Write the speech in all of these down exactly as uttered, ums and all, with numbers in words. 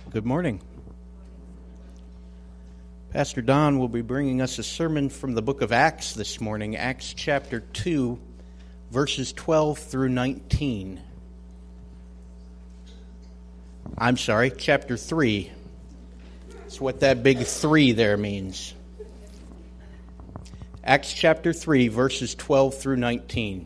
Good morning. Pastor Don will be bringing us a sermon from the book of Acts this morning, Acts chapter two, verses twelve through nineteen. I'm sorry, chapter three. That's what that big three there means. Acts chapter three, verses twelve through nineteen.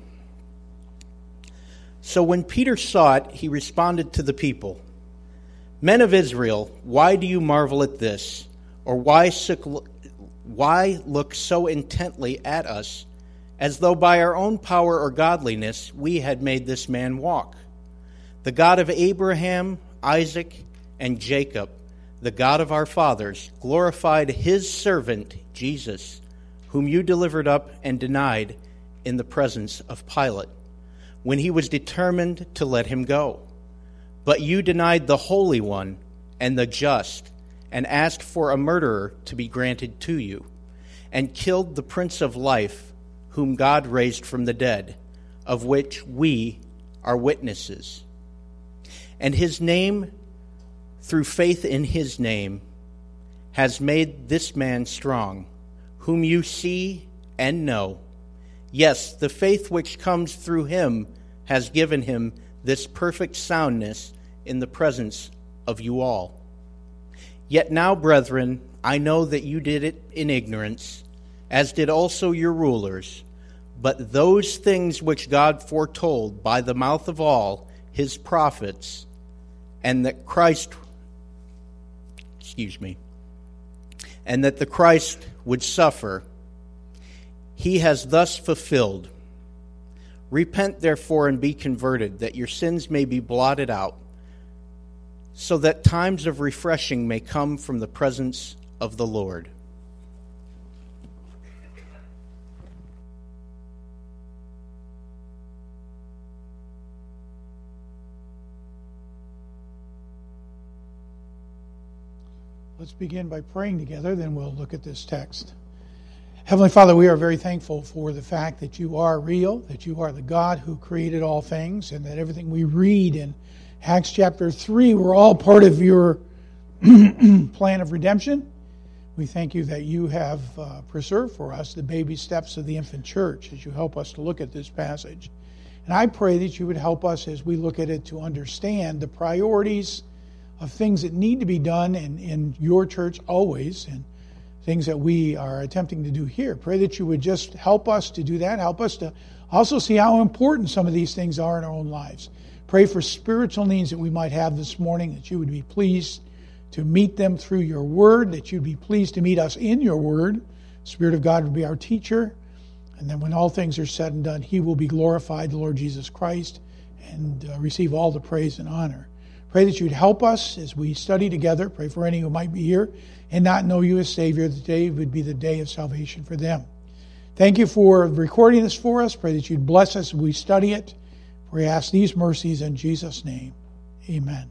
So when Peter saw it, he responded to the people, "Men of Israel, why do you marvel at this? Or why why look so intently at us, as though by our own power or godliness we had made this man walk? The God of Abraham, Isaac, and Jacob, the God of our fathers, glorified his servant Jesus, whom you delivered up and denied in the presence of Pilate, when he was determined to let him go. But you denied the Holy One and the just, and asked for a murderer to be granted to you, and killed the Prince of Life, whom God raised from the dead, of which we are witnesses. And his name, through faith in his name, has made this man strong, whom you see and know. Yes, the faith which comes through him has given him this perfect soundness in the presence of you all. Yet now, brethren, I know that you did it in ignorance, as did also your rulers. But those things which God foretold by the mouth of all his prophets, and that Christ, excuse me, and that the Christ would suffer, he has thus fulfilled. Repent, therefore, and be converted, that your sins may be blotted out, so that times of refreshing may come from the presence of the Lord." Let's begin by praying together, then we'll look at this text. Heavenly Father, we are very thankful for the fact that you are real, that you are the God who created all things, and that everything we read in Acts chapter three, we're all part of your plan of redemption. We thank you that you have uh, preserved for us the baby steps of the infant church as you help us to look at this passage. And I pray that you would help us as we look at it to understand the priorities of things that need to be done in, in your church always, and things that we are attempting to do here. Pray that you would just help us to do that. Help us to also see how important some of these things are in our own lives. Pray for spiritual needs that we might have this morning, that you would be pleased to meet them through your word, that you'd be pleased to meet us in your word. The Spirit of God would be our teacher. And then when all things are said and done, he will be glorified, the Lord Jesus Christ, and uh, receive all the praise and honor. Pray that you'd help us as we study together. Pray for any who might be here and not know you as Savior. The day would be the day of salvation for them. Thank you for recording this for us. Pray that you'd bless us as we study it. We ask these mercies in Jesus' name. Amen.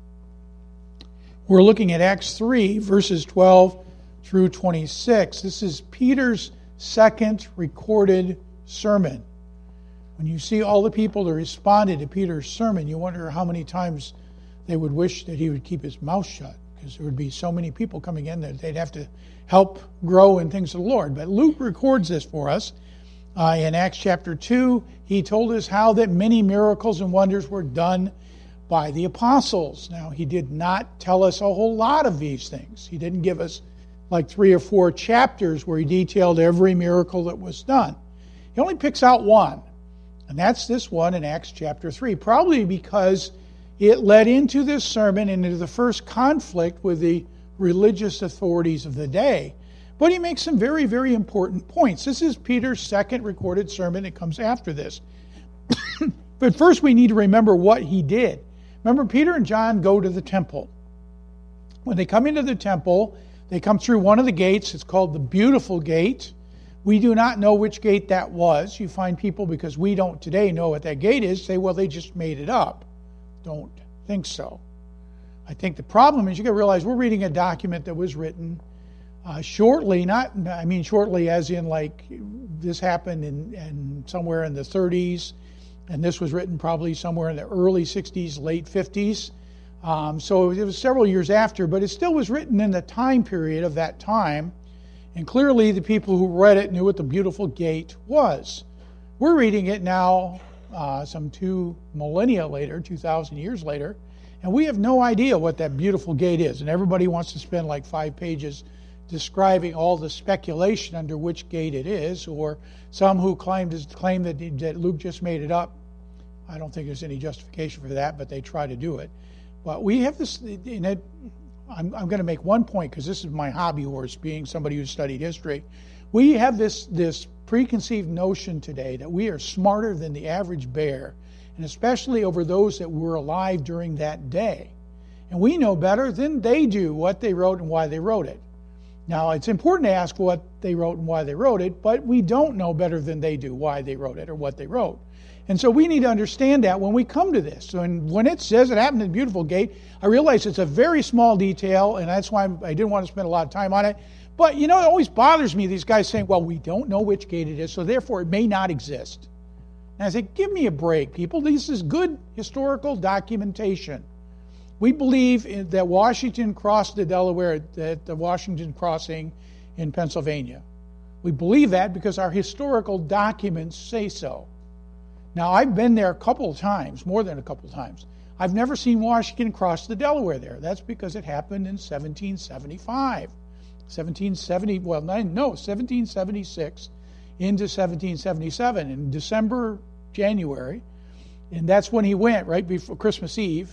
We're looking at Acts three, verses twelve through twenty-six. This is Peter's second recorded sermon. When you see all the people that responded to Peter's sermon, you wonder how many times they would wish that he would keep his mouth shut, because there would be so many people coming in that they'd have to help grow in things of the Lord. But Luke records this for us. Uh, in Acts chapter two, he told us how that many miracles and wonders were done by the apostles. Now, he did not tell us a whole lot of these things. He didn't give us like three or four chapters where he detailed every miracle that was done. He only picks out one, and that's this one in Acts chapter three, probably because it led into this sermon and into the first conflict with the religious authorities of the day. But he makes some very, very important points. This is Peter's second recorded sermon. It comes after this. But first we need to remember what he did. Remember, Peter and John go to the temple. When they come into the temple, they come through one of the gates. It's called the Beautiful Gate. We do not know which gate that was. You find people, because we don't today know what that gate is, say, well, they just made it up. Don't think so. I think the problem is you got to realize we're reading a document that was written uh, shortly, not, I mean shortly as in like this happened in, in somewhere in the thirties, and this was written probably somewhere in the early sixties, late fifties. Um, so it was several years after, but it still was written in the time period of that time. And clearly the people who read it knew what the beautiful gate was. We're reading it now uh, some two millennia later, two thousand years later, and we have no idea what that beautiful gate is. And everybody wants to spend like five pages describing all the speculation under which gate it is, or some who claim, claim that, that Luke just made it up. I don't think there's any justification for that, but they try to do it. But we have this, in it, I'm, I'm going to make one point because this is my hobby horse, being somebody who studied history. We have this, this preconceived notion today that we are smarter than the average bear, and especially over those that were alive during that day. And we know better than they do what they wrote and why they wrote it. Now, it's important to ask what they wrote and why they wrote it, but we don't know better than they do why they wrote it or what they wrote. And so we need to understand that when we come to this. So and when it says it happened in the beautiful gate, I realize it's a very small detail, and that's why I didn't want to spend a lot of time on it. But, you know, it always bothers me, these guys saying, well, we don't know which gate it is, so therefore it may not exist. And I say, give me a break, people. This is good historical documentation. We believe in, that Washington crossed the Delaware at the Washington Crossing in Pennsylvania. We believe that because our historical documents say so. Now, I've been there a couple of times, more than a couple of times. I've never seen Washington cross the Delaware there. That's because it happened in seventeen seventy-five. seventeen seventy, well, no, seventeen seventy-six into seventeen seventy-seven in December, January. And that's when he went, right before Christmas Eve.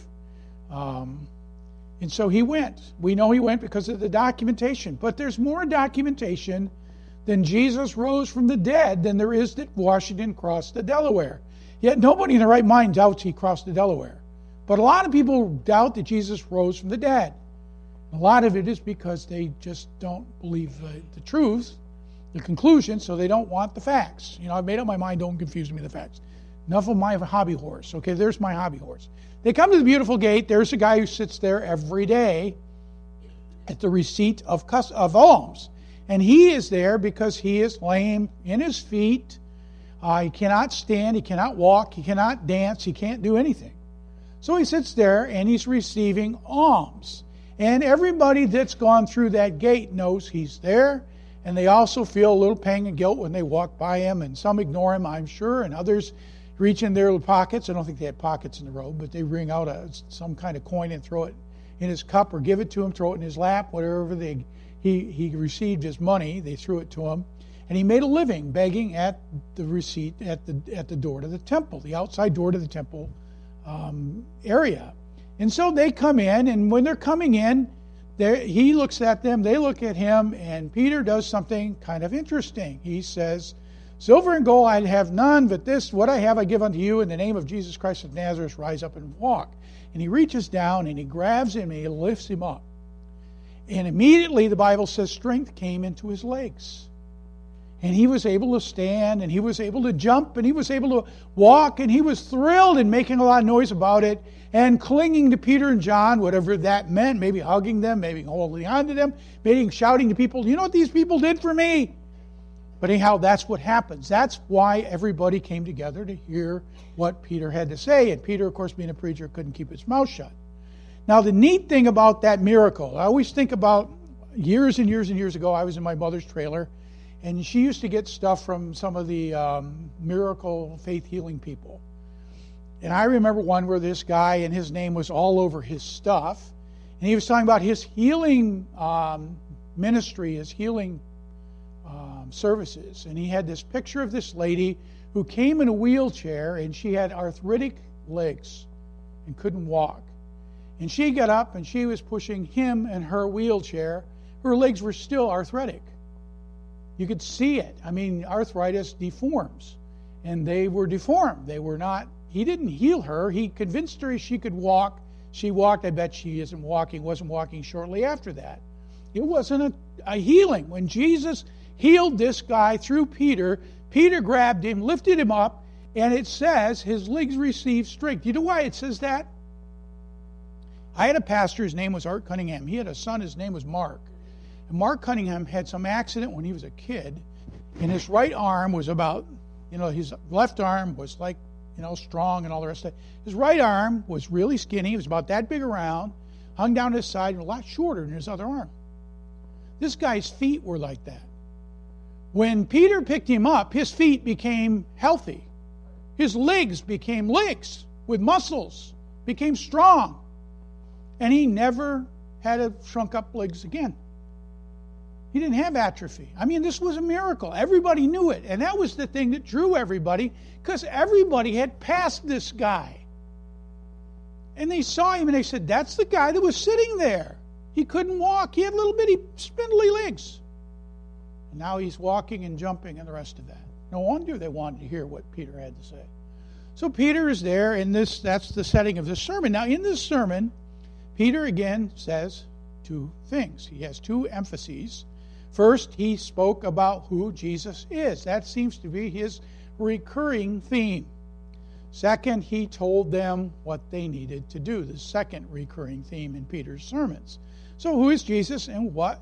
Um, and so he went. We know he went because of the documentation. But there's more documentation than Jesus rose from the dead than there is that Washington crossed the Delaware. Yet nobody in their right mind doubts he crossed the Delaware. But a lot of people doubt that Jesus rose from the dead. A lot of it is because they just don't believe the, the truth, the conclusion, so they don't want the facts. You know, I've made up my mind, don't confuse me with the facts. Enough of my hobby horse. Okay, there's my hobby horse. They come to the beautiful gate. There's a guy who sits there every day at the receipt of, of alms. And he is there because he is lame in his feet. Uh, he cannot stand, he cannot walk, he cannot dance, he can't do anything. So he sits there and he's receiving alms. And everybody that's gone through that gate knows he's there. And they also feel a little pang and guilt when they walk by him. And some ignore him, I'm sure, and others reach in their pockets. I don't think they had pockets in the robe, but they wring out a, some kind of coin and throw it in his cup or give it to him, throw it in his lap, whatever they he, he received his money, they threw it to him. And he made a living begging at the receipt at the at the door to the temple, the outside door to the temple um, area. And so they come in, and when they're coming in, he looks at them, they look at him, and Peter does something kind of interesting. He says, "Silver and gold I have none, but this, what I have I give unto you. In the name of Jesus Christ of Nazareth, rise up and walk." And he reaches down, and he grabs him, and he lifts him up. And immediately, the Bible says, strength came into his legs. And he was able to stand, and he was able to jump, and he was able to walk, and he was thrilled and making a lot of noise about it, and clinging to Peter and John, whatever that meant, maybe hugging them, maybe holding on to them, maybe shouting to people, "You know what these people did for me?" But anyhow, that's what happens. That's why everybody came together to hear what Peter had to say. And Peter, of course, being a preacher, couldn't keep his mouth shut. Now, the neat thing about that miracle, I always think about years and years and years ago, I was in my mother's trailer, and she used to get stuff from some of the um, miracle faith healing people. And I remember one where this guy, and his name was all over his stuff, and he was talking about his healing um, ministry, his healing um, services. And he had this picture of this lady who came in a wheelchair, and she had arthritic legs and couldn't walk. And she got up, and she was pushing him in her wheelchair. Her legs were still arthritic. You could see it. I mean, arthritis deforms. And they were deformed. They were not, he didn't heal her. He convinced her she could walk. She walked. I bet she isn't walking, wasn't walking shortly after that. It wasn't a, a healing. When Jesus healed this guy through Peter, Peter grabbed him, lifted him up, and it says his legs received strength. You know why it says that? I had a pastor, his name was Art Cunningham. He had a son, his name was Mark. And Mark Cunningham had some accident when he was a kid, and his right arm was about, you know, his left arm was like you know, strong and all the rest of it. His right arm was really skinny. It was about that big around, hung down his side, and a lot shorter than his other arm. This guy's feet were like that. When Peter picked him up, his feet became healthy. His legs became legs with muscles, became strong. And he never had a shrunk up legs again. He didn't have atrophy. I mean, this was a miracle. Everybody knew it. And that was the thing that drew everybody, because everybody had passed this guy. And they saw him and they said, that's the guy that was sitting there. He couldn't walk. He had little bitty spindly legs. And now he's walking and jumping and the rest of that. No wonder they wanted to hear what Peter had to say. So Peter is there, and this that's the setting of this sermon. Now, in this sermon, Peter again says two things. He has two emphases. First, he spoke about who Jesus is. That seems to be his recurring theme. Second, he told them what they needed to do. The second recurring theme in Peter's sermons. So who is Jesus, and what,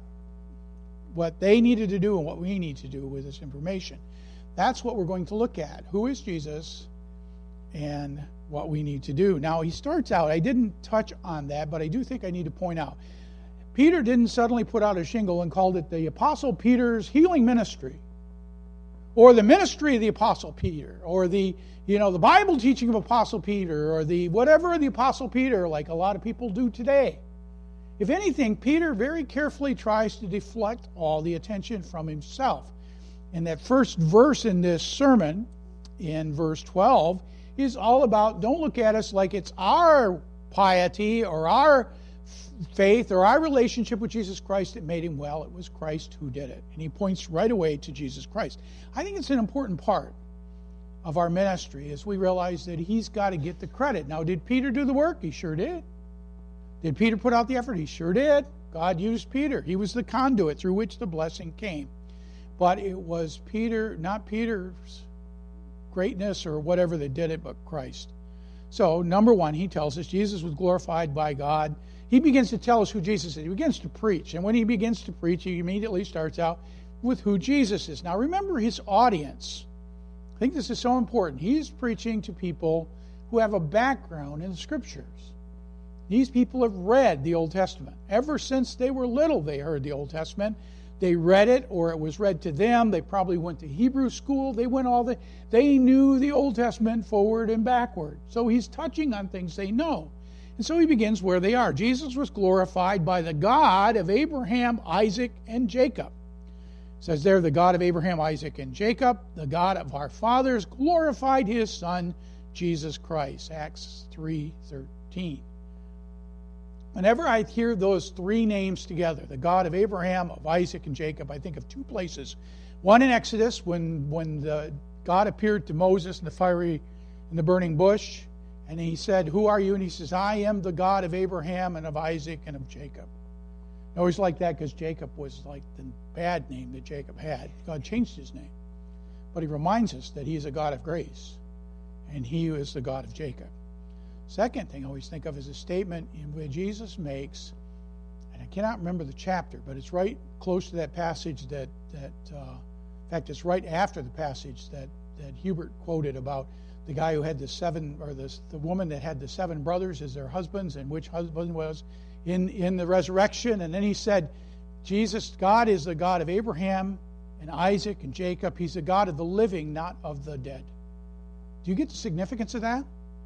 what they needed to do and what we need to do with this information? That's what we're going to look at. Who is Jesus and what we need to do. Now, he starts out, I didn't touch on that, but I do think I need to point out, Peter didn't suddenly put out a shingle and called it the Apostle Peter's healing ministry, or the ministry of the Apostle Peter, or the, you know, the Bible teaching of Apostle Peter, or the whatever of the Apostle Peter, like a lot of people do today. If anything, Peter very carefully tries to deflect all the attention from himself. And that first verse in this sermon, in verse twelve, is all about, don't look at us like it's our piety or our faith or our relationship with Jesus Christ that made him well. It was Christ who did it. And he points right away to Jesus Christ. I think it's an important part of our ministry as we realize that he's got to get the credit. Now, did Peter do the work? He sure did. Did Peter put out the effort? He sure did. God used Peter. He was the conduit through which the blessing came. But it was Peter, not Peter's greatness or whatever that did it, but Christ. So, number one, he tells us Jesus was glorified by God. He begins to tell us who Jesus is. He begins to preach. And when he begins to preach, he immediately starts out with who Jesus is. Now, remember his audience. I think this is so important. He's preaching to people who have a background in the Scriptures. These people have read the Old Testament. Ever since they were little, they heard the Old Testament. They read it, or it was read to them. They probably went to Hebrew school. They went all the. They knew the Old Testament forward and backward. So he's touching on things they know. And so he begins where they are. Jesus was glorified by the God of Abraham, Isaac, and Jacob. It says there, the God of Abraham, Isaac, and Jacob, the God of our fathers, glorified his Son, Jesus Christ. Acts three thirteen. Whenever I hear those three names together, the God of Abraham, of Isaac, and Jacob, I think of two places. One in Exodus, when, when the, God appeared to Moses in the fiery, in the burning bush, and he said, who are you? And he says, I am the God of Abraham and of Isaac and of Jacob. I always like that because Jacob was like the bad name that Jacob had. God changed his name. But he reminds us that he is a God of grace, and he is the God of Jacob. Second thing I always think of is a statement in which Jesus makes, and I cannot remember the chapter, but it's right close to that passage that, that uh, in fact, it's right after the passage that, that Hubert quoted about the guy who had the seven, or the, the woman that had the seven brothers as their husbands, and which husband was in, in the resurrection. And then he said, Jesus, God is the God of Abraham and Isaac and Jacob. He's the God of the living, not of the dead. Do you get the significance of that?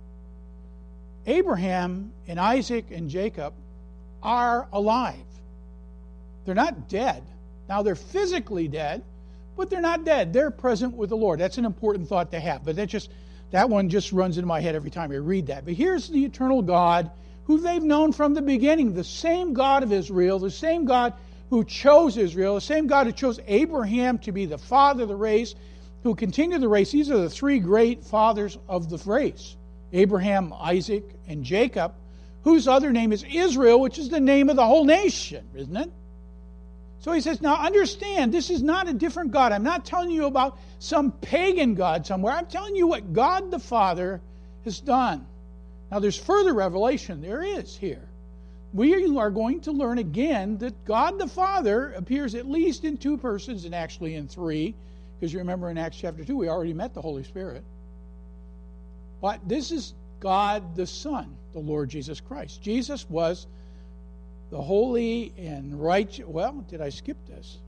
Abraham and Isaac and Jacob are alive. They're not dead. Now, they're physically dead, but they're not dead. They're present with the Lord. That's an important thought to have. But that just that one just runs into my head every time I read that. But here's the eternal God who they've known from the beginning, the same God of Israel, the same God who chose Israel, the same God who chose Abraham to be the father of the race, who continued the race. These are the three great fathers of the race. Abraham, Isaac, and Jacob, whose other name is Israel, which is the name of the whole nation, isn't it? So he says, now understand, this is not a different God. I'm not telling you about some pagan God somewhere. I'm telling you what God the Father has done. Now there's further revelation. There is here. We are going to learn again that God the Father appears at least in two persons, and actually in three, because you remember in Acts chapter two, we already met the Holy Spirit. But this is God the Son, the Lord Jesus Christ. Jesus was the holy and righteous. Well, did I skip this?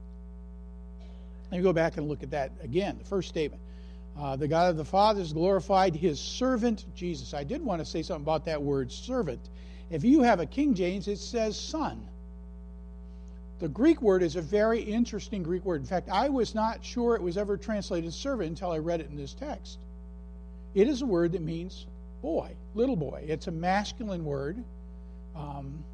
Let me go back and look at that again. The first statement. Uh, the God of the Fathers glorified his servant Jesus. I did want to say something about that word servant. If you have a King James, it says son. The Greek word is a very interesting Greek word. In fact, I was not sure it was ever translated servant until I read it in this text. It is a word that means boy, little boy. It's a masculine word. Um,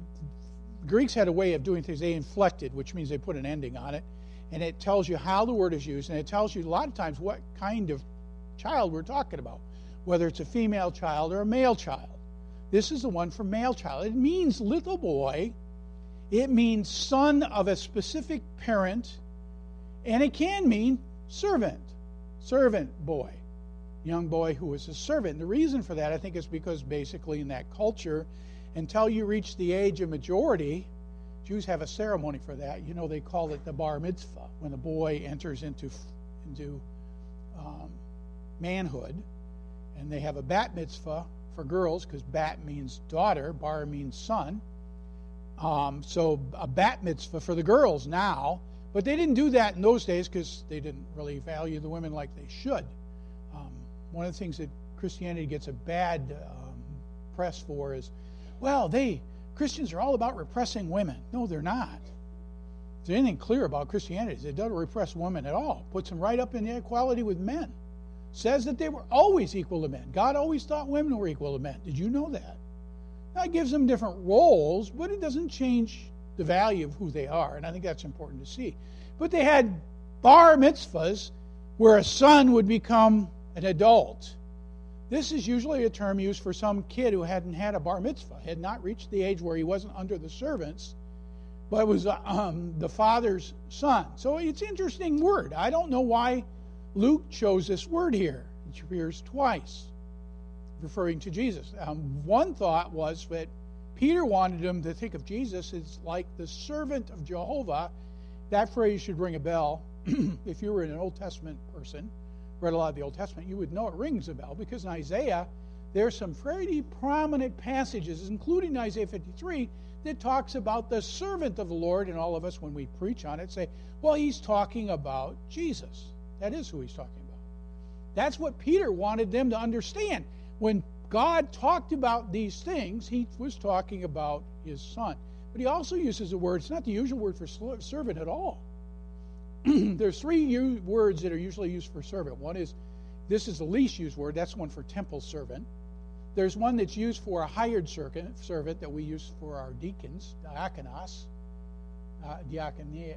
Greeks had a way of doing things. They inflected, which means they put an ending on it. And it tells you how the word is used. And it tells you a lot of times what kind of child we're talking about, whether it's a female child or a male child. This is the one for male child. It means little boy. It means son of a specific parent. And it can mean servant, servant boy, young boy who was a servant. The reason for that, I think, is because basically in that culture, until you reach the age of majority, Jews have a ceremony for that. You know, they call it the bar mitzvah, when the boy enters into into um, manhood. And they have a bat mitzvah for girls, because bat means daughter, bar means son. Um, so a bat mitzvah for the girls now. But they didn't do that in those days because they didn't really value the women like they should. Um, one of the things that Christianity gets a bad um, press for is, well, they Christians are all about repressing women. No, they're not. If there's anything clear about Christianity, it doesn't repress women at all. Puts them right up in equality with men. Says that they were always equal to men. God always thought women were equal to men. Did you know that? Now, it gives them different roles, but it doesn't change the value of who they are, and I think that's important to see. But they had bar mitzvahs where a son would become an adult. This is usually a term used for some kid who hadn't had a bar mitzvah, had not reached the age where he wasn't under the servants, but was um, the father's son. So it's an interesting word. I don't know why Luke chose this word here. It appears twice, referring to Jesus. Um, one thought was that Peter wanted him to think of Jesus as like the servant of Jehovah. That phrase should ring a bell. If you were an Old Testament person, read a lot of the Old Testament, you would know it rings a bell, because in Isaiah, there's some pretty prominent passages, including Isaiah fifty-three, that talks about the servant of the Lord, and all of us, when we preach on it, say, well, he's talking about Jesus. That is who he's talking about. That's what Peter wanted them to understand. When God talked about these things, he was talking about his son. But he also uses a word, it's not the usual word for servant at all. There's three words that are usually used for servant. One is, this is the least used word, that's one for temple servant. There's one that's used for a hired servant that we use for our deacons, diakonos, uh, diakonoi,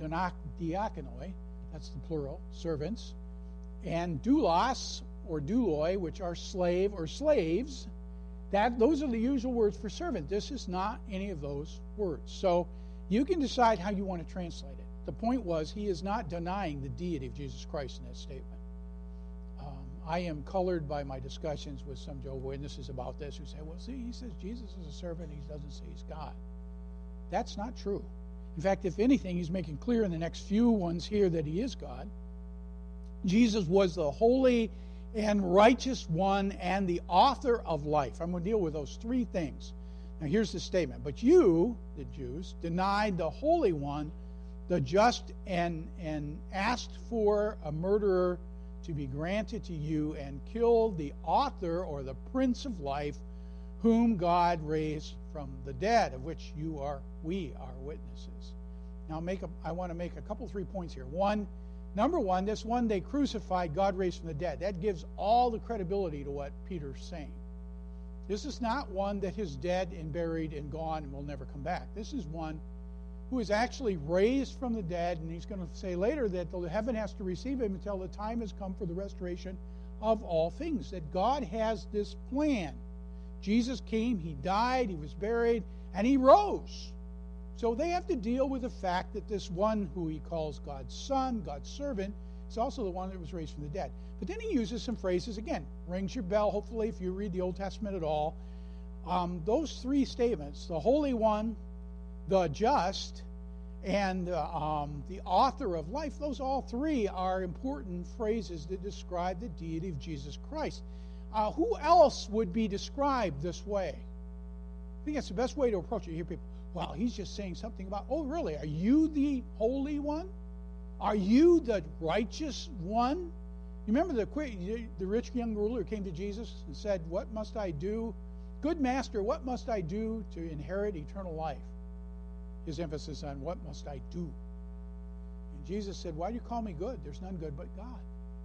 that's the plural, servants. And doulos, or douloi, which are slave or slaves. That those are the usual words for servant. This is not any of those words. So you can decide how you want to translate it. The point was, he is not denying the deity of Jesus Christ in that statement. Um, I am colored by my discussions with some Jehovah's Witnesses about this, who say, well, see, he says Jesus is a servant, he doesn't say he's God. That's not true. In fact, if anything, he's making clear in the next few ones here that he is God. Jesus was the holy and righteous one and the author of life. I'm going to deal with those three things. Now, here's the statement. But you, the Jews, denied the Holy One, the just, and, and asked for a murderer to be granted to you, and killed the author, or the Prince of Life, whom God raised from the dead, of which you are, we are witnesses. Now, make a, I want to make a couple, three points here. One, number one, this one they crucified, God raised from the dead. That gives all the credibility to what Peter's saying. This is not one that is dead and buried and gone and will never come back. This is one who is actually raised from the dead, and he's going to say later that the heaven has to receive him until the time has come for the restoration of all things, that God has this plan. Jesus came, he died, he was buried, and he rose. So they have to deal with the fact that this one who he calls God's son, God's servant, is also the one that was raised from the dead. But then he uses some phrases, again, rings your bell, hopefully, if you read the Old Testament at all. Um, those three statements, the Holy One, the just, and uh, um, the author of life. Those all three are important phrases that describe the deity of Jesus Christ. Uh, who else would be described this way? I think that's the best way to approach it. You hear people, well, he's just saying something about, oh, really? Are you the Holy One? Are you the righteous one? You remember the, the rich young ruler who came to Jesus and said, what must I do? Good master, what must I do to inherit eternal life? His emphasis on what must I do? And Jesus said, why do you call me good? There's none good but God.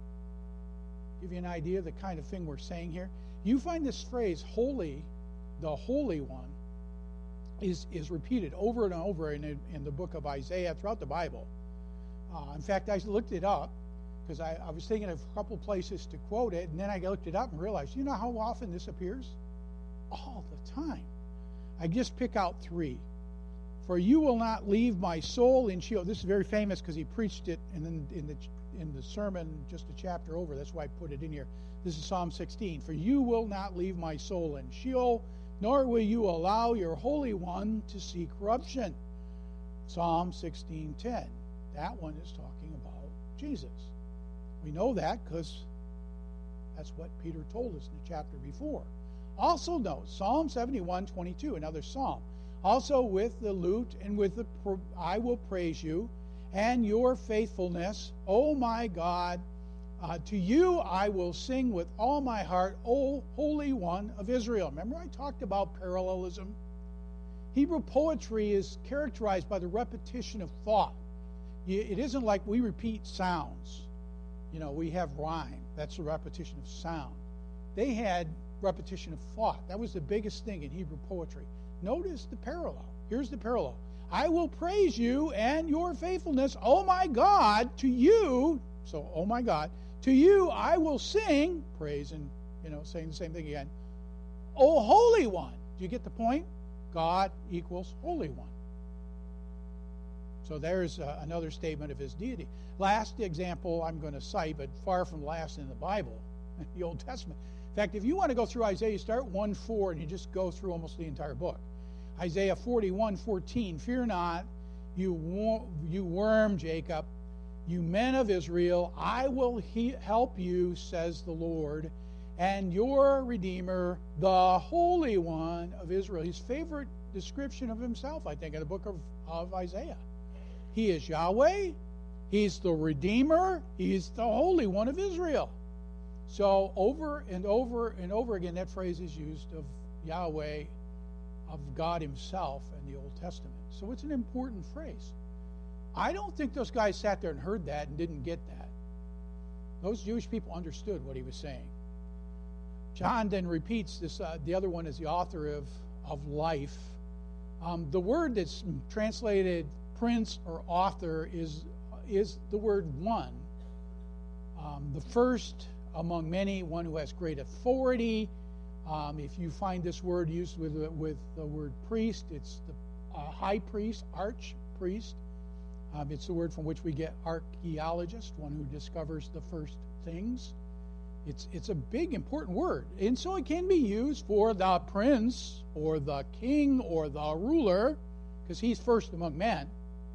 Give you an idea of the kind of thing we're saying here. You find this phrase, holy, the Holy One, is, is repeated over and over in, in the book of Isaiah throughout the Bible. Uh, in fact, I looked it up because I, I was thinking of a couple places to quote it, and then I looked it up and realized, you know how often this appears? All the time. I just pick out three. For you will not leave my soul in Sheol. This is very famous because he preached it in, in, the, in the sermon just a chapter over. That's why I put it in here. This is Psalm sixteen. For you will not leave my soul in Sheol, nor will you allow your Holy One to see corruption. Psalm sixteen ten. That one is talking about Jesus. We know that because that's what Peter told us in the chapter before. Also note Psalm seventy-one twenty-two, another psalm. Also with the lute and with the I will praise you and your faithfulness, O my God. Uh, to you I will sing with all my heart, O Holy One of Israel. Remember I talked about parallelism? Hebrew poetry is characterized by the repetition of thought. It isn't like we repeat sounds. You know, we have rhyme. That's a repetition of sound. They had repetition of thought. That was the biggest thing in Hebrew poetry. Notice the parallel. Here's the parallel. I will praise you and your faithfulness, oh my God, to you. So, oh my God, to you I will sing, praise and, you know, saying the same thing again. Oh, Holy One. Do you get the point? God equals Holy One. So there's uh, another statement of his deity. Last example I'm going to cite, but far from last in the Bible, in the Old Testament. In fact, if you want to go through Isaiah, you start one four and you just go through almost the entire book. Isaiah forty-one fourteen, fear not, you, wor- you worm, Jacob, you men of Israel, I will he- help you, says the Lord, and your Redeemer, the Holy One of Israel. His favorite description of himself, I think, in the book of, of Isaiah. He is Yahweh, he's the Redeemer, he's the Holy One of Israel. So over and over and over again, that phrase is used of Yahweh, of God himself in the Old Testament. So it's an important phrase. I don't think those guys sat there and heard that and didn't get that. Those Jewish people understood what he was saying. John then repeats this. Uh, the other one is the author of, of life. Um, the word that's translated prince or author is, is the word one. Um, the first among many, one who has great authority. Um, if you find this word used with, with the word priest, it's the uh, high priest, archpriest. Um, it's the word from which we get archaeologist, one who discovers the first things. It's, it's a big, important word. And so it can be used for the prince or the king or the ruler, because he's first among men.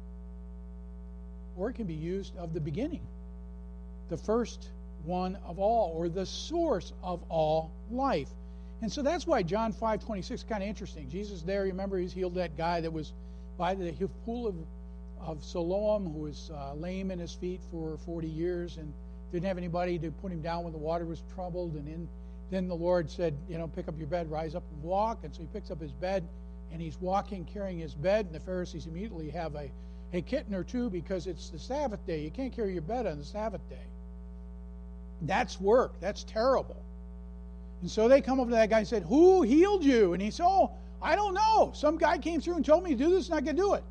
Or it can be used of the beginning, the first one of all, or the source of all life. And so that's why John five twenty-six is kind of interesting. Jesus there, remember, he's healed that guy that was by the pool of, of Siloam, who was uh, lame in his feet for forty years and didn't have anybody to put him down when the water was troubled. And in, then the Lord said, you know, pick up your bed, rise up and walk. And so he picks up his bed, and he's walking, carrying his bed. And the Pharisees immediately have a, a kitten or two because it's the Sabbath day. You can't carry your bed on the Sabbath day. That's work. That's terrible. And so they come over to that guy and said, who healed you? And he said, oh, I don't know. Some guy came through and told me to do this, and I could do it.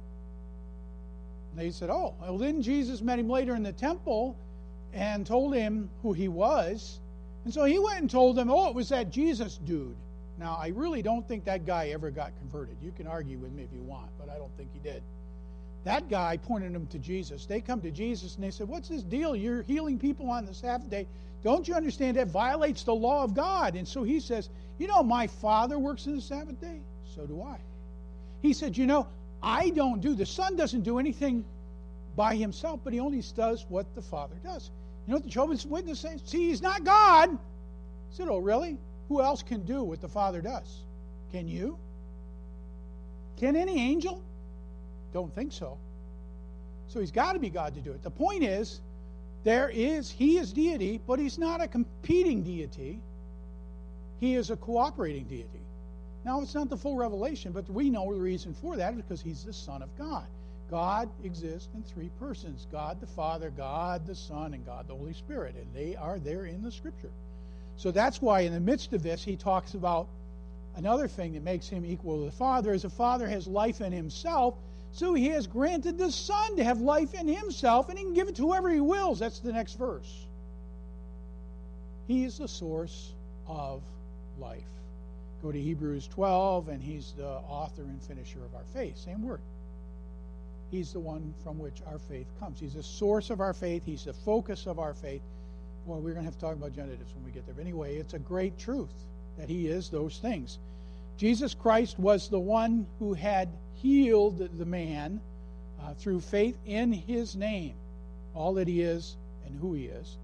And they said, oh, well, then Jesus met him later in the temple and told him who he was. And so he went and told him, oh, it was that Jesus dude. Now, I really don't think that guy ever got converted. You can argue with me if you want, but I don't think he did. That guy pointed him to Jesus. They come to Jesus and they said, what's this deal? You're healing people on the Sabbath day. Don't you understand that violates the law of God? And so he says, you know, my Father works on the Sabbath day. So do I. He said, you know, I don't do, the Son doesn't do anything by himself, but he only does what the Father does. You know what the Jehovah's Witness says? See, he's not God. I said, oh, really? Who else can do what the Father does? Can you? Can any angel? Don't think so. So he's got to be God to do it. The point is, there is, he is deity, but he's not a competing deity. He is a cooperating deity. Now, it's not the full revelation, but we know the reason for that is because he's the Son of God. God exists in three persons: God the Father, God the Son, and God the Holy Spirit. And they are there in the Scripture. So that's why in the midst of this, he talks about another thing that makes him equal to the Father is the Father has life in himself, so he has granted the Son to have life in himself, and he can give it to whoever he wills. That's the next verse. He is the source of life. Go to Hebrews twelve, and he's the author and finisher of our faith. Same word. He's the one from which our faith comes. He's the source of our faith. He's the focus of our faith. Well, we're going to have to talk about genitives when we get there. But anyway, it's a great truth that he is those things. Jesus Christ was the one who had healed the man uh, through faith in his name, all that he is and who he is.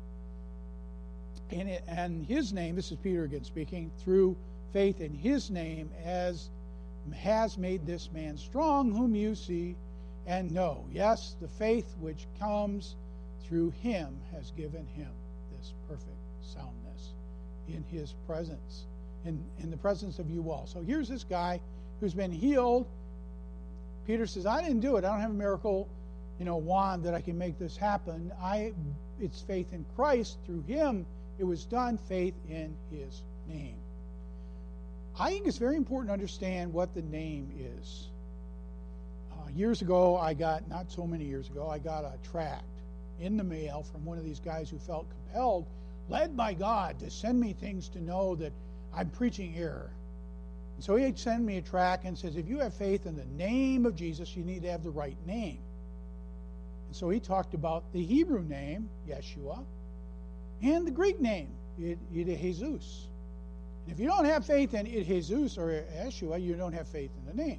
And, it, and his name, this is Peter again speaking, through faith in his name as has made this man strong, whom you see and know. Yes, the faith which comes through him has given him this perfect soundness in his presence, in, in the presence of you all. So here's this guy who's been healed. Peter says, I didn't do it. I don't have a miracle, you know, wand that I can make this happen. I, it's faith in Christ. Through him it was done, faith in his name. I think it's very important to understand what the name is. Uh, years ago, I got, not so many years ago, I got a tract in the mail from one of these guys who felt compelled, led by God, to send me things to know that I'm preaching error. And so he'd send me a tract and says, if you have faith in the name of Jesus, you need to have the right name. And so he talked about the Hebrew name, Yeshua, and the Greek name, Ide Jesus. And if you don't have faith in Ide Jesus or Yeshua, you don't have faith in the name.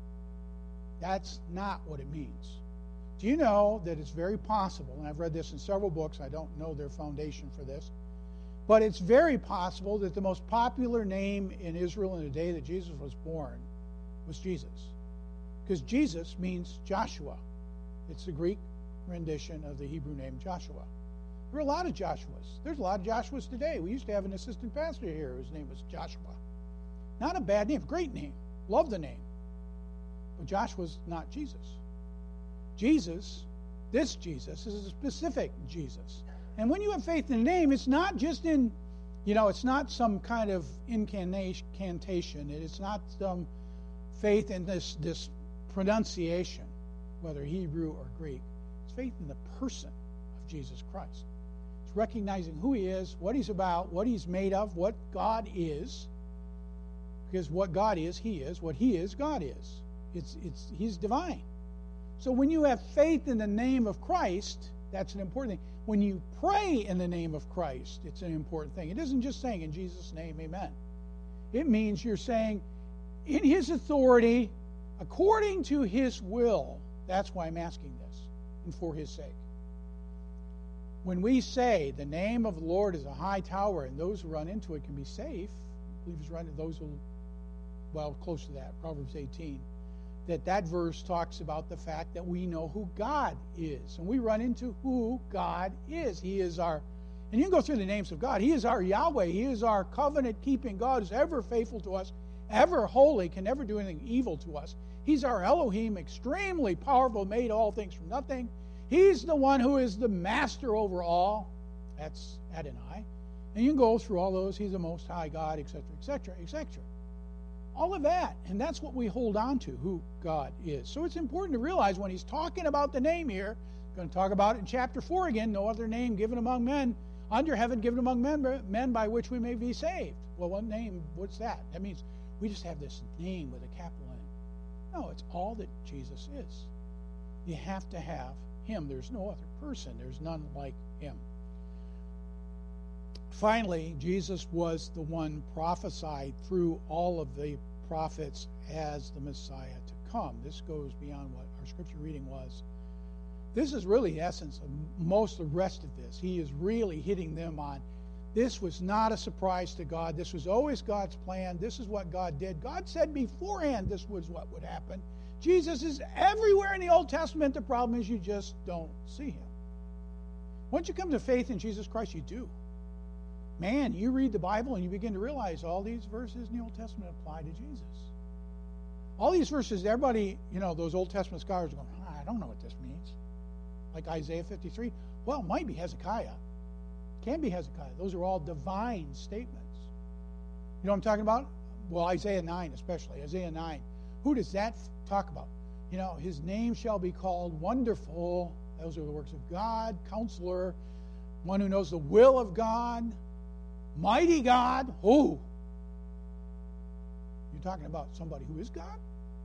That's not what it means. Do you know that it's very possible, and I've read this in several books, I don't know their foundation for this, but it's very possible that the most popular name in Israel in the day that Jesus was born was Jesus. Because Jesus means Joshua. It's the Greek rendition of the Hebrew name Joshua. There are a lot of Joshuas. There's a lot of Joshuas today. We used to have an assistant pastor here whose name was Joshua. Not a bad name, great name. Love the name. But Joshua's not Jesus. Jesus, this Jesus, is a specific Jesus. And when you have faith in the name, it's not just in, you know, it's not some kind of incantation. It's not some faith in this, this pronunciation, whether Hebrew or Greek. It's faith in the person of Jesus Christ. It's recognizing who he is, what he's about, what he's made of, what God is. Because what God is, he is. What he is, God is. It's, it's, he's divine. So when you have faith in the name of Christ, that's an important thing. When you pray in the name of Christ, it's an important thing. It isn't just saying in Jesus' name, amen. It means you're saying in his authority, according to his will. That's why I'm asking this, and for his sake. When we say the name of the Lord is a high tower and those who run into it can be safe, I believe it's running those who, well, close to that, Proverbs eighteen. That that verse talks about the fact that we know who God is. And we run into who God is. He is our, and you can go through the names of God. He is our Yahweh. He is our covenant-keeping God who's ever faithful to us, ever holy, can never do anything evil to us. He's our Elohim, extremely powerful, made all things from nothing. He's the one who is the master over all. That's Adonai. And you can go through all those. He's the Most High God, et cetera, et cetera, et cetera. All of that. And that's what we hold on to, who God is. So it's important to realize when he's talking about the name here, going to talk about it in chapter four again, no other name given among men, under heaven given among men, men by which we may be saved. Well, what name, what's that? That means we just have this name with a capital N. No, it's all that Jesus is. You have to have him. There's no other person. There's none like him. Finally, Jesus was the one prophesied through all of the prophets as the Messiah to come. This goes beyond what our scripture reading was. This is really the essence of most of the rest of this. He is really hitting them on, this was not a surprise to God. This was always God's plan. This is what God did. God said beforehand this was what would happen. Jesus is everywhere in the Old Testament. The problem is you just don't see him. Once you come to faith in Jesus Christ, you do. Man, you read the Bible and you begin to realize all these verses in the Old Testament apply to Jesus. All these verses, everybody, you know, those Old Testament scholars are going, ah, I don't know what this means. Like Isaiah fifty-three. Well, it might be Hezekiah. Can be Hezekiah. Those are all divine statements. You know what I'm talking about? Well, Isaiah nine especially. Isaiah nine. Who does that talk about? You know, his name shall be called Wonderful. Those are the works of God. Counselor. One who knows the will of God. Mighty God. Who? You're talking about somebody who is God?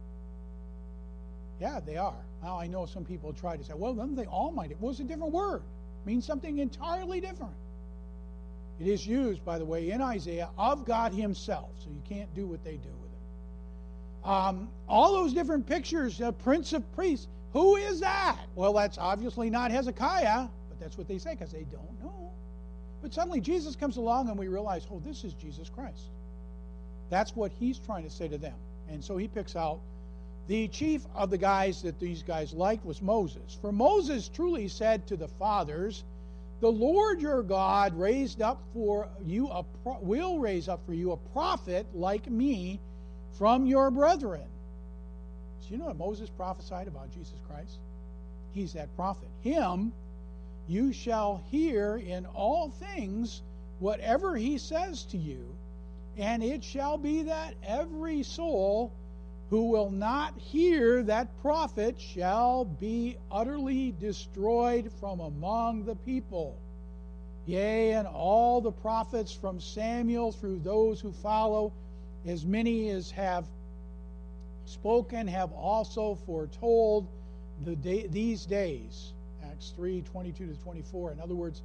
Yeah, they are. Now, I know some people try to say, well, then they Almighty. Well, it's a different word. It means something entirely different. It is used, by the way, in Isaiah of God himself, so you can't do what they do with it. Um, all those different pictures, uh, Prince of Priests, who is that? Well, that's obviously not Hezekiah, but that's what they say because they don't know. But suddenly Jesus comes along and we realize, oh, this is Jesus Christ. That's what he's trying to say to them. And so he picks out the chief of the guys that these guys liked was Moses. For Moses truly said to the fathers, the Lord your God raised up for you a pro- will raise up for you a prophet like me from your brethren. So you know what Moses prophesied about Jesus Christ? He's that prophet. Him you shall hear in all things whatever he says to you, and it shall be that every soul who will not hear that prophet shall be utterly destroyed from among the people. Yea, and all the prophets from Samuel through those who follow, as many as have spoken, have also foretold the day, these days. Acts three, twenty-two to twenty-four. In other words,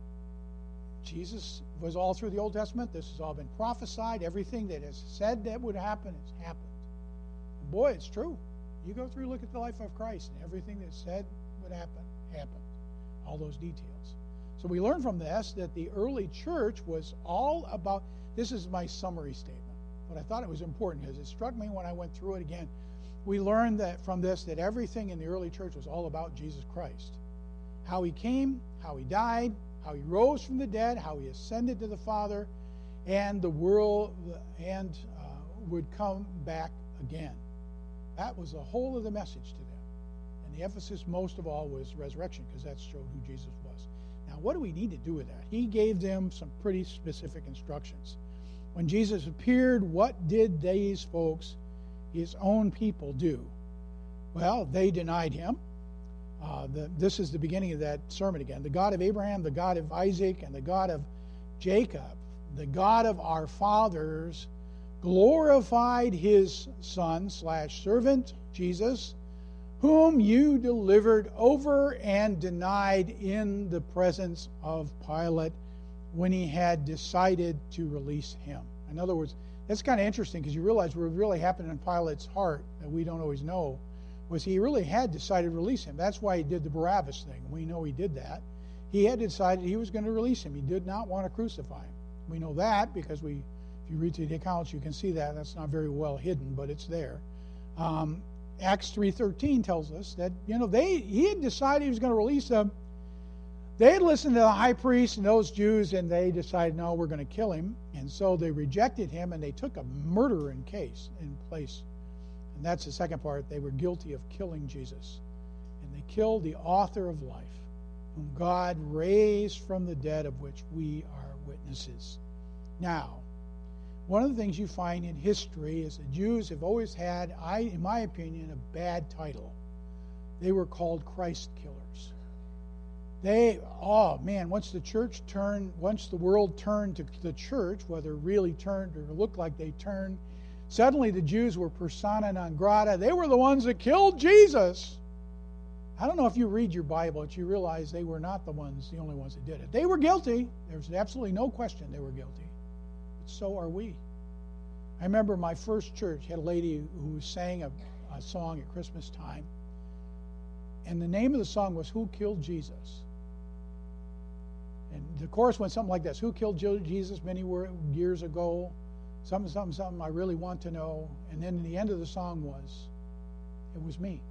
Jesus was all through the Old Testament. This has all been prophesied. Everything that is said that would happen has happened. Boy, it's true. You go through, look at the life of Christ, and everything that said would happen, happened. All those details. So we learn from this that the early church was all about, this is my summary statement, but I thought it was important because it struck me when I went through it again. We learned that from this that everything in the early church was all about Jesus Christ. How he came, how he died, how he rose from the dead, how he ascended to the Father, and the world and uh, would come back again. That was the whole of the message to them. And the emphasis most of all was resurrection, because that showed who Jesus was. Now, what do we need to do with that? He gave them some pretty specific instructions. When Jesus appeared, what did these folks, his own people, do? Well, they denied him. Uh, the, this is the beginning of that sermon again. The God of Abraham, the God of Isaac, and the God of Jacob, the God of our fathers, glorified his son slash servant, Jesus, whom you delivered over and denied in the presence of Pilate when he had decided to release him. In other words, that's kind of interesting because you realize what really happened in Pilate's heart that we don't always know was he really had decided to release him. That's why he did the Barabbas thing. We know he did that. He had decided he was going to release him. He did not want to crucify him. We know that because we If you read through the accounts, you can see that. That's not very well hidden, but it's there. Um, Acts three thirteen tells us that, you know, they he had decided he was going to release them. They had listened to the high priest and those Jews, and they decided, no, we're going to kill him. And so they rejected him, and they took a murder in case in place. And that's the second part. They were guilty of killing Jesus. And they killed the author of life, whom God raised from the dead, of which we are witnesses. Now, one of the things you find in history is the Jews have always had, I, in my opinion, a bad title. They were called Christ killers. They, oh man, once the church turned, once the world turned to the church, whether really turned or looked like they turned, suddenly the Jews were persona non grata. They were the ones that killed Jesus. I don't know if you read your Bible, but you realize they were not the ones, the only ones that did it. They were guilty. There's absolutely no question they were guilty. So are we. I remember my first church had a lady who sang a, a song at Christmas time. And the name of the song was Who Killed Jesus? And the chorus went something like this: Who killed Jesus many years ago? Something, something, something I really want to know. And then the end of the song was, it was me.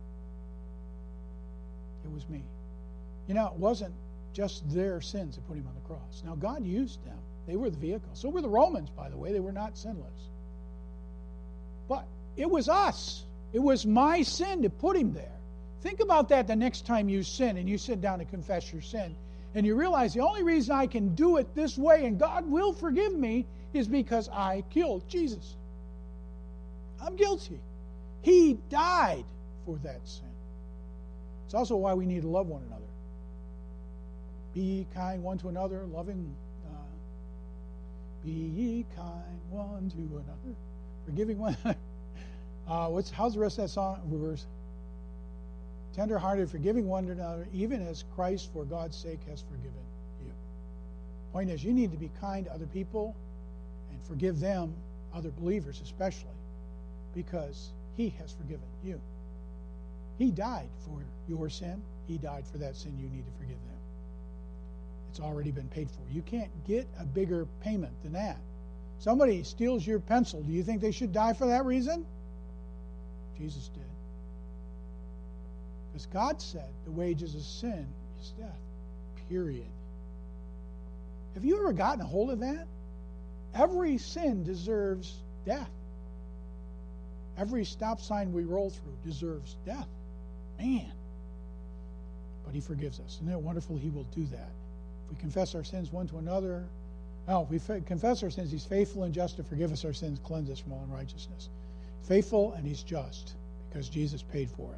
It was me. You know, it wasn't just their sins that put him on the cross. Now, God used them. They were the vehicle. So were the Romans, by the way. They were not sinless. But it was us. It was my sin to put him there. Think about that the next time you sin and you sit down and confess your sin. And you realize the only reason I can do it this way and God will forgive me is because I killed Jesus. I'm guilty. He died for that sin. It's also why we need to love one another. Be ye kind one to another, loving. Uh, be ye kind one to another, forgiving one another. Uh, what's how's the rest of that song? Verse. Tender-hearted, forgiving one another, even as Christ, for God's sake, has forgiven you. Point is, you need to be kind to other people and forgive them, other believers especially, because He has forgiven you. He died for your sin. He died for that sin. You need to forgive them. It's already been paid for. You can't get a bigger payment than that. Somebody steals your pencil. Do you think they should die for that reason? Jesus did. Because God said the wages of sin is death. Period. Have you ever gotten a hold of that? Every sin deserves death. Every stop sign we roll through deserves death. Man. But He forgives us. Isn't it wonderful He will do that? If we confess our sins one to another, no, if we fa- confess our sins, He's faithful and just to forgive us our sins, cleanse us from all unrighteousness. Faithful and He's just because Jesus paid for it.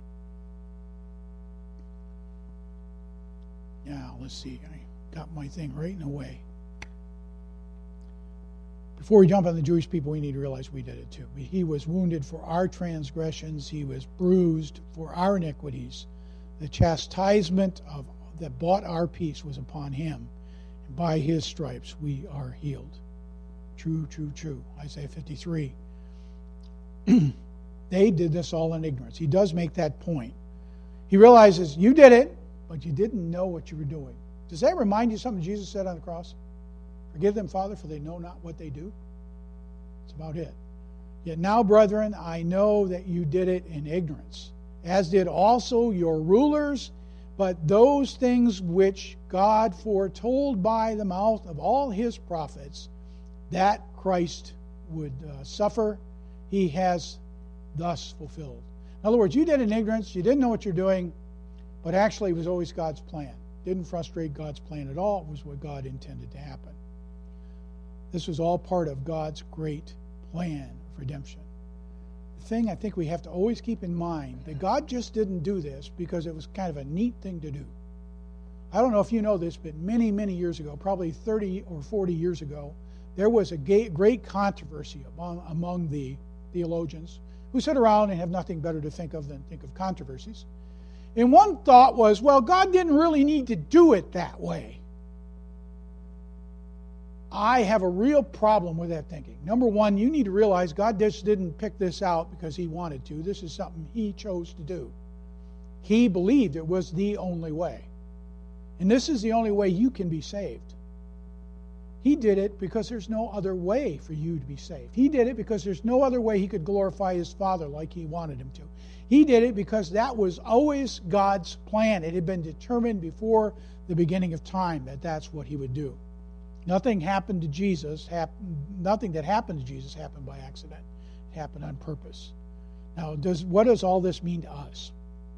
Now, let's see. I got my thing right in the way. Before we jump on the Jewish people, we need to realize we did it too. He was wounded for our transgressions. He was bruised for our iniquities. The chastisement of that bought our peace was upon Him. And by His stripes we are healed. True, true, true. Isaiah fifty-three. They did this all in ignorance. He does make that point. He realizes you did it, but you didn't know what you were doing. Does that remind you of something Jesus said on the cross? Forgive them, Father, for they know not what they do. That's about it. Yet now, brethren, I know that you did it in ignorance, as did also your rulers. But those things which God foretold by the mouth of all His prophets, that Christ would uh, suffer, He has thus fulfilled. In other words, you did it in ignorance, you didn't know what you're doing, but actually it was always God's plan. Didn't frustrate God's plan at all. It was what God intended to happen. This was all part of God's great plan of redemption. The thing I think we have to always keep in mind, that God just didn't do this because it was kind of a neat thing to do. I don't know if you know this, but many, many years ago, probably thirty or forty years ago, there was a great controversy among, among the theologians who sit around and have nothing better to think of than think of controversies. And one thought was, well, God didn't really need to do it that way. I have a real problem with that thinking. Number one, you need to realize God just didn't pick this out because He wanted to. This is something He chose to do. He believed it was the only way. And this is the only way you can be saved. He did it because there's no other way for you to be saved. He did it because there's no other way He could glorify His Father like He wanted Him to. He did it because that was always God's plan. It had been determined before the beginning of time that that's what He would do. Nothing happened to Jesus, happened, nothing that happened to Jesus happened by accident. It happened on purpose. Now, does what does all this mean to us?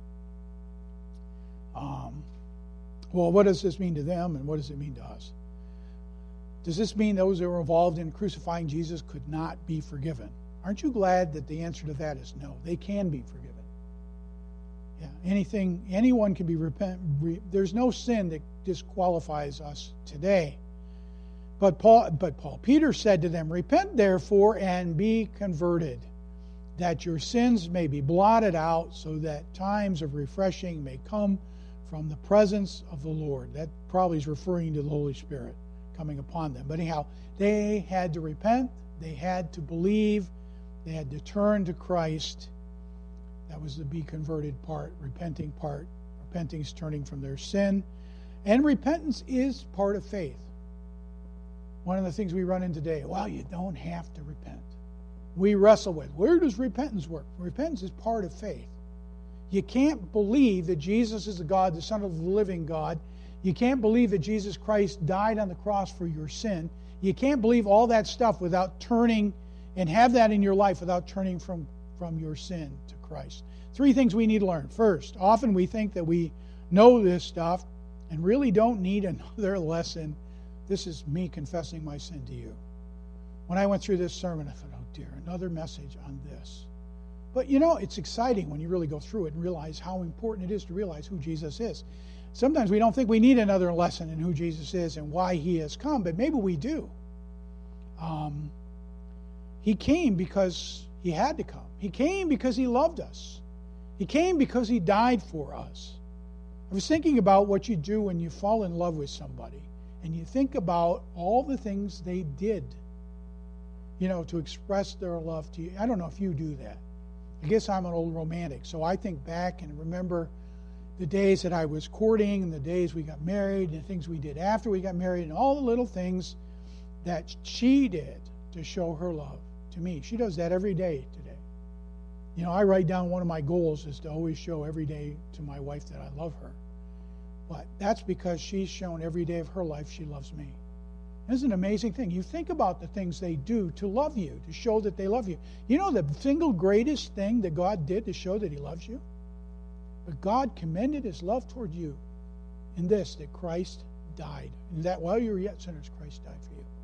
Um, well, what does this mean to them, and what does it mean to us? Does this mean those who were involved in crucifying Jesus could not be forgiven? Aren't you glad that the answer to that is no? They can be forgiven. Yeah, anything, anyone can be repent. Re, there's no sin that disqualifies us today. But Paul, but Paul, Peter said to them, repent therefore and be converted, that your sins may be blotted out, so that times of refreshing may come from the presence of the Lord. That probably is referring to the Holy Spirit coming upon them. But anyhow, they had to repent, they had to believe, they had to turn to Christ, That was the be converted part, repenting part. Repenting is turning from their sin. And repentance is part of faith. One of the things we run into today, well, you don't have to repent. We wrestle with, where does repentance work? Repentance is part of faith. You can't believe that Jesus is the God, the Son of the living God. You can't believe that Jesus Christ died on the cross for your sin. You can't believe all that stuff without turning and have that in your life without turning from, from your sin to Christ. Three things we need to learn. First, often we think that we know this stuff and really don't need another lesson. This is me confessing my sin to you. When I went through this sermon, I thought, oh dear, another message on this. But you know, it's exciting when you really go through it and realize how important it is to realize who Jesus is. Sometimes we don't think we need another lesson in who Jesus is and why he has come, but maybe we do. Um, he came because he had to come. He came because he loved us. He came because he died for us. I was thinking about what you do when you fall in love with somebody and you think about all the things they did, you know, to express their love to you. I don't know if you do that. I guess I'm an old romantic, so I think back and remember the days that I was courting and the days we got married and the things we did after we got married and all the little things that she did to show her love to me. She does that every day today. You know, I write down one of my goals is to always show every day to my wife that I love her. But that's because she's shown every day of her life she loves me. It's an amazing thing. You think about the things they do to love you, to show that they love you. You know the single greatest thing that God did to show that he loves you? But God commended his love toward you in this, that Christ died. And that while you were yet sinners, Christ died for you.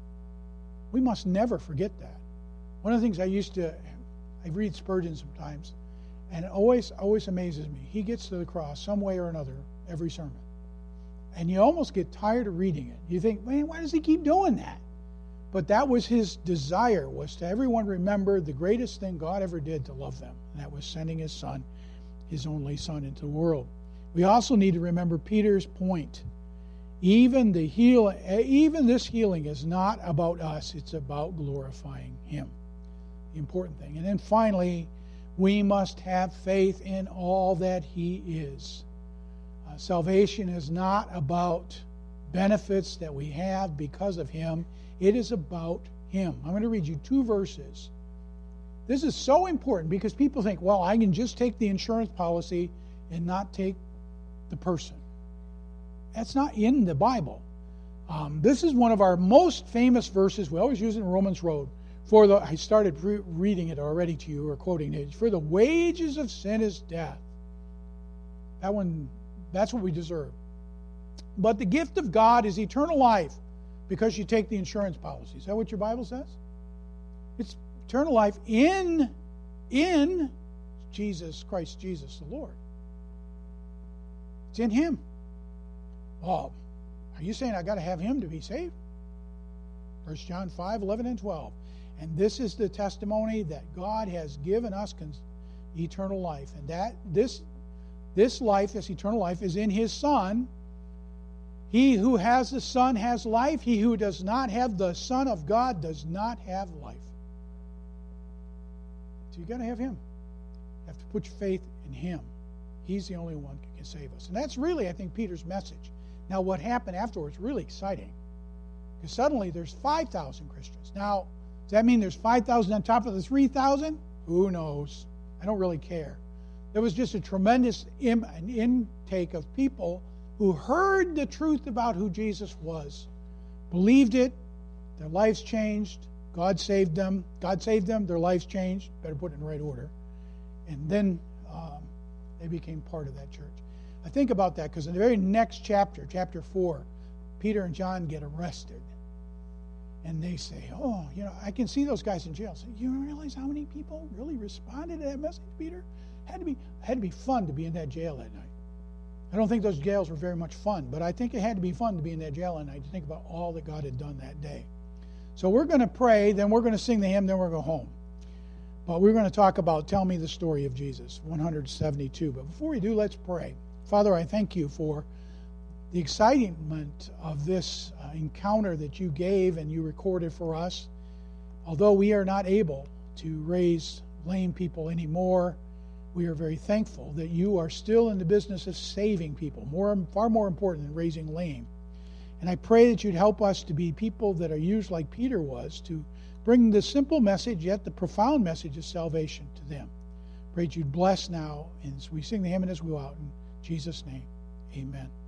We must never forget that. One of the things I used to, I read Spurgeon sometimes, and it always, always amazes me. He gets to the cross some way or another every sermon. And you almost get tired of reading it. You think, man, why does he keep doing that? But that was his desire, was to everyone remember the greatest thing God ever did to love them. And that was sending his son, his only son, into the world. We also need to remember Peter's point. Even the heal, even this healing is not about us. It's about glorifying him. The important thing. And then finally, we must have faith in all that he is. Uh, salvation is not about benefits that we have because of him. It is about him. I'm going to read you two verses. This is so important because people think, well, I can just take the insurance policy and not take the person. That's not in the Bible. Um, this is one of our most famous verses. We always use it in Romans Road. For the, I started re- reading it already to you, or quoting it. For the wages of sin is death. That one, that's what we deserve. But the gift of God is eternal life because you take the insurance policy. Is that what your Bible says? It's eternal life in, in Jesus Christ, Jesus the Lord. It's in him. Oh, are you saying I got to have him to be saved? First John five, eleven, and twelve. And this is the testimony that God has given us eternal life. And that this, this life, this eternal life, is in his Son. He who has the Son has life. He who does not have the Son of God does not have life. So you've got to have him. You have to put your faith in him. He's the only one who can save us. And that's really, I think, Peter's message. Now, what happened afterwards is really exciting. Because suddenly there's five thousand Christians. Now, does that mean there's five thousand on top of the three thousand? Who knows? I don't really care. There was just a tremendous im- an intake of people who heard the truth about who Jesus was, believed it, their lives changed, God saved them. God saved them, their lives changed. Better put it in the right order. And then um, they became part of that church. I think about that because in the very next chapter, chapter four, Peter and John get arrested. And they say, oh, you know, I can see those guys in jail. So you realize how many people really responded to that message, Peter? Had to be had to be fun to be in that jail that night. I don't think those jails were very much fun, but I think it had to be fun to be in that jail that night to think about all that God had done that day. So we're going to pray, then we're going to sing the hymn, then we're going to go home. But we're going to talk about Tell Me the Story of Jesus, one seventy-two. But before we do, let's pray. Father, I thank you for the excitement of this uh, encounter that you gave and you recorded for us. Although we are not able to raise lame people anymore, we are very thankful that you are still in the business of saving people, more, far more important than raising lame. And I pray that you'd help us to be people that are used like Peter was, to bring the simple message, yet the profound message of salvation to them. Pray that you'd bless now, and as we sing the hymn and as we go out, in Jesus' name, amen.